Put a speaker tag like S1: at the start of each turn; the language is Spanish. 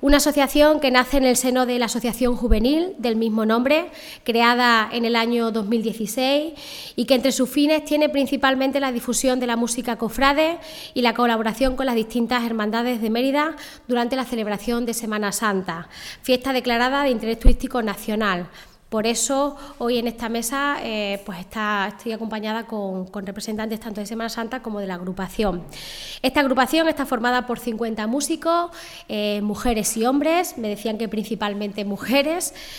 S1: Una asociación que nace en el seno de la Asociación Juvenil del mismo nombre, creada en el año 2016 y que entre sus fines tiene principalmente la difusión de la música cofrade y la colaboración con las distintas hermandades de Mérida durante la celebración de Semana Santa, fiesta declarada de interés turístico nacional. Por eso, hoy en esta mesa estoy acompañada con representantes tanto de Semana Santa como de la agrupación. Esta agrupación está formada por 50 músicos, mujeres y hombres, me decían que principalmente mujeres,